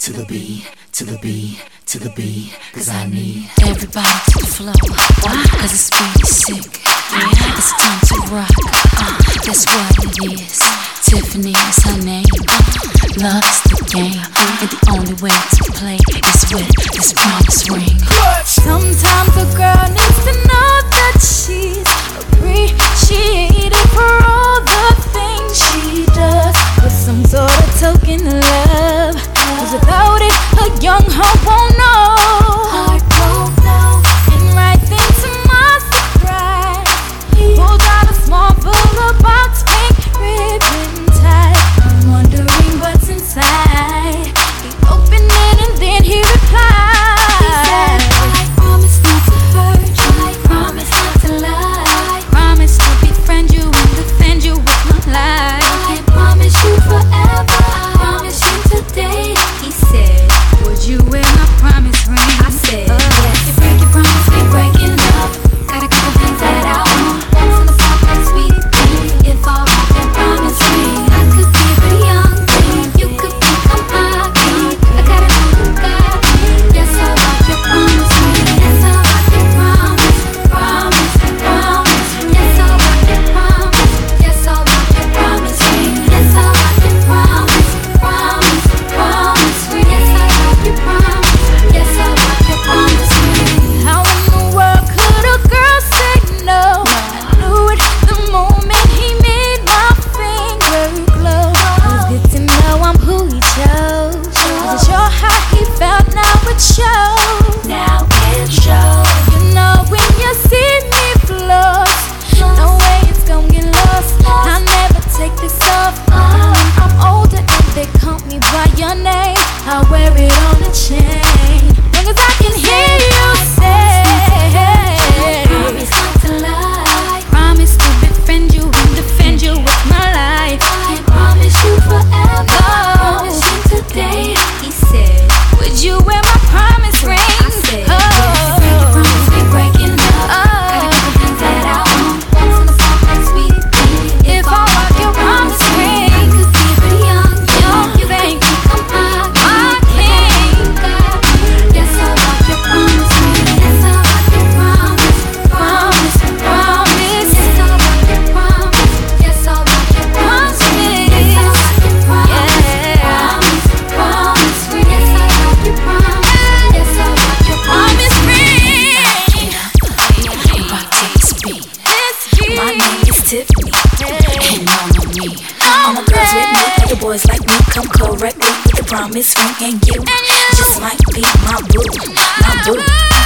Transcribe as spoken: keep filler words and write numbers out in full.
to the beat, to the beat, to the beat, cause I need everybody to the flow. Why? Cause the speed is sick. Yeah. It's time to rock. Uh, that's what it is. Tiffany is her name. Uh, love's the game. And the only way to play is with this promise ring. Sometimes a girl needs to know that she's appreciated for all the things she does, with some sort of token of love. Cause without it, a young hoe won't know. Heart won't know. And right then to my surprise, he pulled out a small full of box pink ribbon tie. I'm wondering what's inside. He opened it and then he replied. He said, I promise not to hurt you. I promise not to lie. I promise to befriend you and defend you with my life. I promise you forever. I promise you today. He said, would you wear my promise ring? I said, oh, yes. You break your promise, we breaking up. Got a couple things that I want. Some of the like sweet thing. If I want your promise ring, I could give a young thing. You could become my king. I gotta know you got me. Yes, I want your promise ring. Yes, I want your promise. Promise, promise. Yes, I want your promise. Yes, I want your promise ring. Yes, I want your promise. Promise, promise ring. Yes, I want your promise. Yes, I want your promise ring. How in the world could a girl say no? I knew it the moment he made my finger glow. It was good to know I'm who he chose. Wasn't sure how he felt, now it shows. Now it shows. You know when you see me floss, no way it's gon' get lost. I never take this off. When I'm older and they call me by your name, I wear it on a chain. Long as I can hear you say, promise not to lie. Promise to befriend you and defend you with my life. I promise you forever. I promise you today. He said, would you wear my promise ring? I said, oh, yes. Break your promise, we breaking up. Oh, got a couple things that I want. Some of the like sweet thing. If I want your promise ring, I could give a young, young you think become my king. Yes, I want your promise ring. Yes, I want your promise. Promise, promise. Yes, I want your promise. Yes, I want your promise ring. Yes, I want your promise. Promise, promise ring. Yes, I want your promise. Yes, I want your promise ring. Rock to this beat. My name is Tiffany, and y'all know me. All my girls with me, all the boys like me, come correctly with the promise ring, and you just might be my boo, my boo.